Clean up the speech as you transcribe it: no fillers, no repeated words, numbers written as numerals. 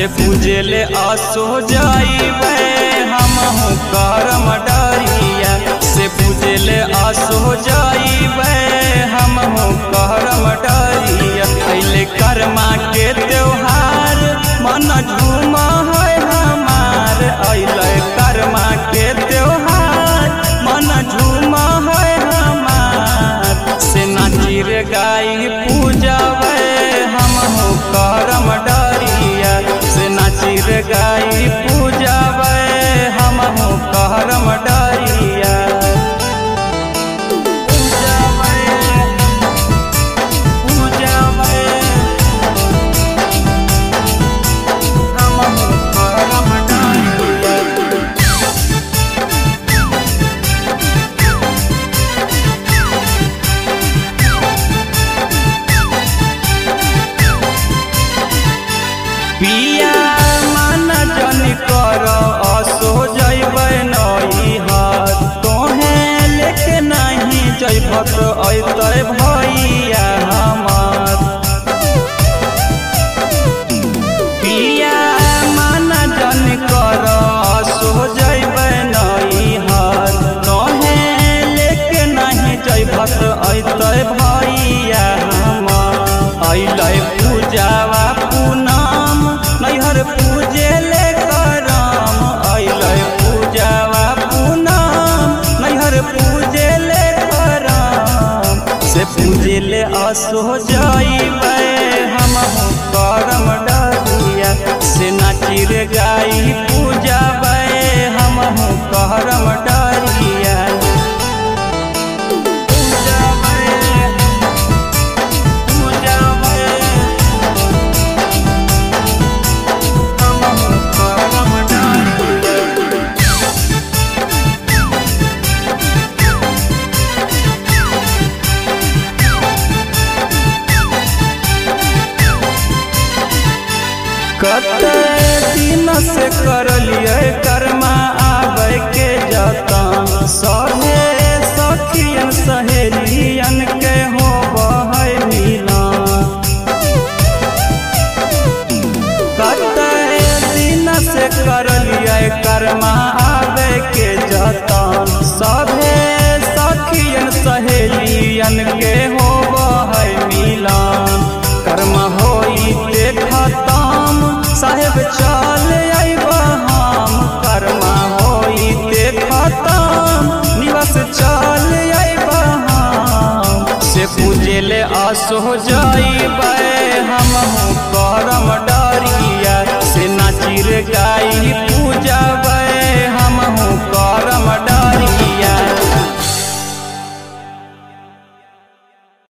से पूजेले आसो जाइबे हमहु करम डरिया से पूजेले आसो जाइबे हमहु करम डरिया अइले कर्मा के त्योहार मन झूम है हमार अइले कर्मा के त्योहार मन झूम है हमार से नाची रे गाई पूजाबे हमहु करम डरिया से नाची रे गाई पूजाबे हमहु करम डरिया पिया मन जन कर असो जइबै नैहर तोहे लेके नहीं जइबत अइतै भैया हमर पिया मन जन कर असो जइबै नैहर तोहे लेके नहीं जइबत अइतै भैया हमर अइलै पूजावा नैहर पूजे ले करम अइलै पूजावा पूनम नैहर पूजे ले करम से पूजे ले आसो जाइबे हमहु करम डरिया से नाची रे गाई पूजाबे हमहु करम डरिया कते दिन से करलिए कर्मा आवे के जतन सहे सखियन सहेलियन के होबे मिलन कते दिन से करलिए कर्मा आवे के जतन सहे सखियन सहेलियन के होबे मिलन कर्मा होई देखतम साहेब चल अइबा हम कर्मा होई देखतम निवास चल अइबा हम से पूजेले आसो जाइबे